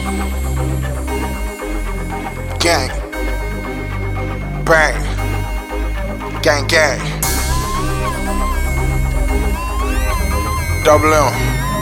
Gang. Bang. Gang, gang. Double M.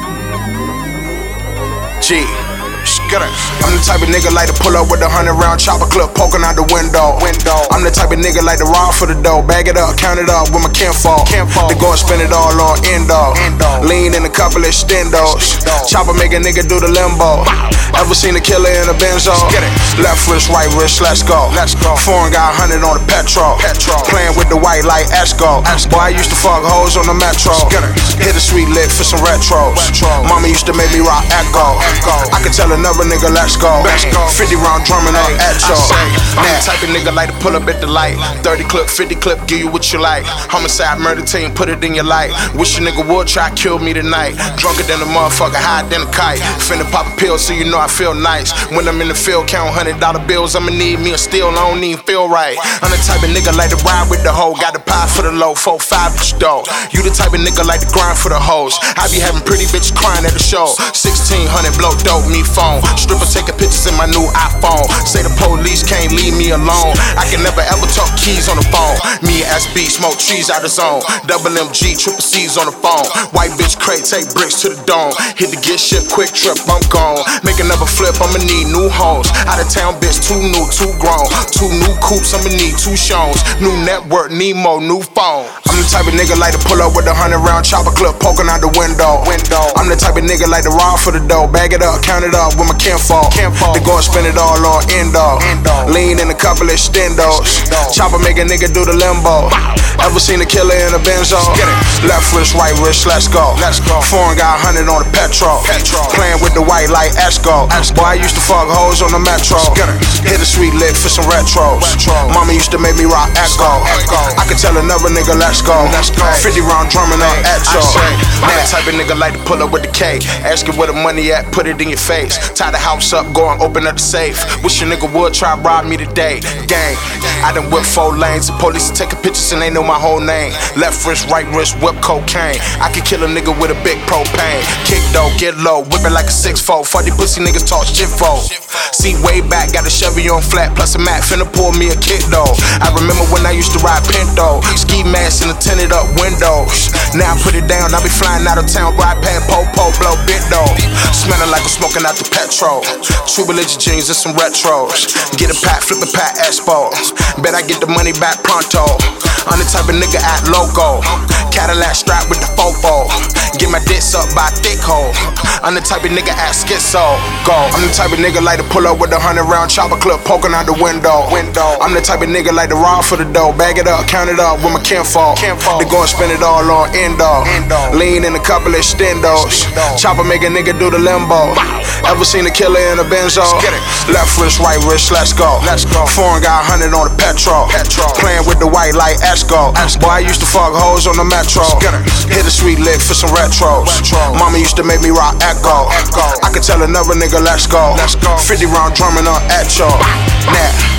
G. Skitter. I'm the type of nigga like to pull up with a 100-round chopper clip poking out the window. I'm the type of nigga like to rob for the dough, bag it up, count it up with my kinfolk. They go and spend it all on endo. Lean in a couple of stendos. Chopper make a nigga do the limbo. Ever seen a killer in a Benzo? Left wrist, right wrist, let's go. Foreign got 100 on the petrol. Playing with the white like Esco. Boy, I used to fuck hoes on the metro. Hit a sweet lick for some retros. Mama used to make me rock Echo. I could tell another nigga, let's go. 50 round drumming on Echo. I'm the type of nigga like to pull up at the light. 30 clip, 50 clip, give you what you like. Homicide, murder team, put it in your light. Wish a nigga would try kill me tonight. Drunker than a motherfucker, higher than a kite. Finna pop a pill so you know I feel nice. When I'm in the field, count $100 bills, I'ma need me a steal, I don't even feel right. I'm the type of nigga like to ride with the hoe. Got the pie for the low, 4-5 bitch dough. You the type of nigga like to grind for the hoes. I be having pretty bitches crying at the show. 1600 blow dope, me phone. Stripper taking pictures in my new iPhone. Say the police can't leave me alone. I can never ever talk keys on the phone. Me and SB smoke trees out the zone. Double MG, triple C's on the phone. White bitch crate, take bricks to the dome. Hit the get shit, quick trip, I'm gone. Make another flip, I'ma need new hoes. Out of town bitch, too new, too grown. 2 new coupes, I'ma need 2 shows. New network, Nemo, new phone. I'm the type of nigga like to pull up with a 100-round chopper clip poking out the window. I'm the type of nigga like to rob for the dough, bag it up, count it up with my kinfolk. They go and spend it all on endo. Lean in a couple of stendos. Chopper make a nigga do the limbo. Ever seen a killer in a Benzo? Left wrist, right wrist, let's go. Foreign got 100 on the petrol. Playing with the white like Esco. Boy, I used to fuck hoes on the metro. Hit a sweet lick for some retros. Mama used to make me rock Echo. I could tell another nigga, let's go. 50 round drumming on Echo. I'm the type of nigga like to pull up with the K. Ask you where the money at, put it in your face. Tie the house up, go and open up the safe. Wish a nigga would try rob me today. Gang, I done whipped 4 lanes. The police taking pictures and they know my whole name. Left wrist, right wrist, whip cocaine. I could kill a nigga with a big propane. Kick though, get low, whip it like a 6'4". Funny pussy niggas talk shit for. See way back, got a Chevy on flat, plus a Mac, finna pull me a kid though. I remember when I used to ride Pinto, ski mask and the tinted up windows. Now I put it down, I be flying out of town, ride pad, po, blow bit though. Smelling like I'm smoking out the petrol. True religion jeans and some retros. Get a pack, flip a pack, expo. Bet I get the money back pronto. I'm the type of nigga at loco. Cadillac strapped with the fofo. Get my dicks up by thick hole. I'm the type of nigga at schizo. Go. I'm the type of nigga like to pull up with a 100-round chopper clip poking out the window. I'm the type of nigga like to rob for the dough, bag it up, count it up with my kinfolk. They go and spend it all on endo. Lean in a couple of stendos. Chopper make a nigga do the limbo. Ever seen a killer in a Benzo? Left wrist, right wrist, let's go. Foreign got 100 on the petrol. Playing with the white like Esco. Boy, I used to fuck hoes on the metro. Hit a sweet lick for some retros. Mama used to make me rock Echo. I could tell another nigga, let's go. 50 round drumming on Echo. Nah.